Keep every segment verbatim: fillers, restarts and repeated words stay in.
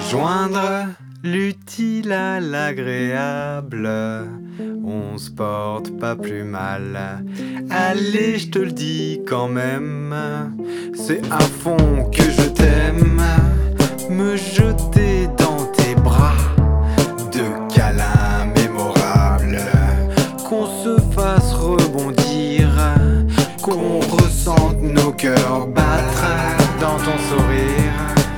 Joindre l'utile à l'agréable, on se porte pas plus mal. Allez, je te le dis quand même, c'est à fond que je t'aime. Me jeter dans tes bras, de câlins mémorables, qu'on se fasse rebondir, qu'on ressente nos cœurs battre dans ton sourire,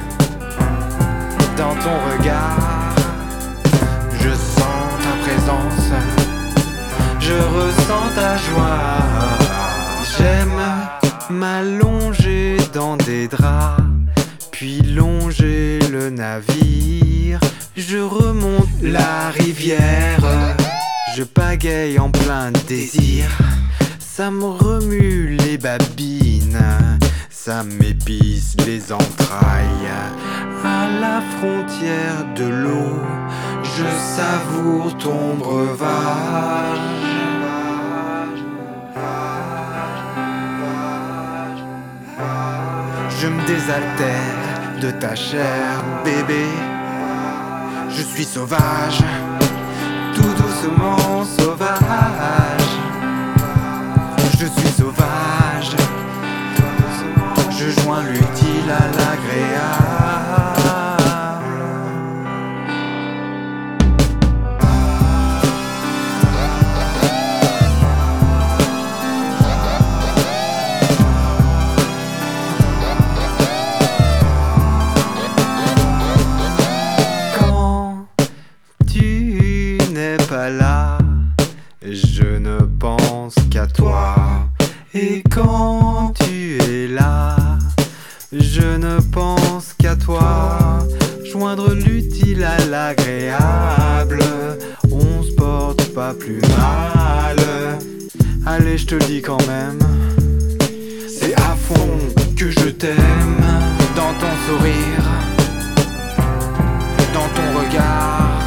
dans ton regard. Je sens ta présence, je ressens ta joie. J'aime m'allonger dans des draps, puis longer le navire. Je remonte la rivière, je pagaille en plein désir. Ça me remue les babines, ça m'épice les entrailles. À la frontière de l'eau, je savoure ton breuvage. Je me désaltère de ta chair, bébé. Je suis sauvage, tout doucement sauvage. Je suis sauvage, je joins l'utile à l'agréable. Quand tu n'es pas là, je ne pense qu'à toi. Et quand tu es là, je ne pense qu'à toi. Joindre l'utile à l'agréable, on se porte pas plus mal. Allez, je te le dis quand même, c'est à fond que je t'aime. Dans ton sourire, dans ton regard,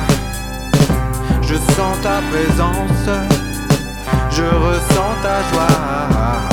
je sens ta présence, je ressens ta joie.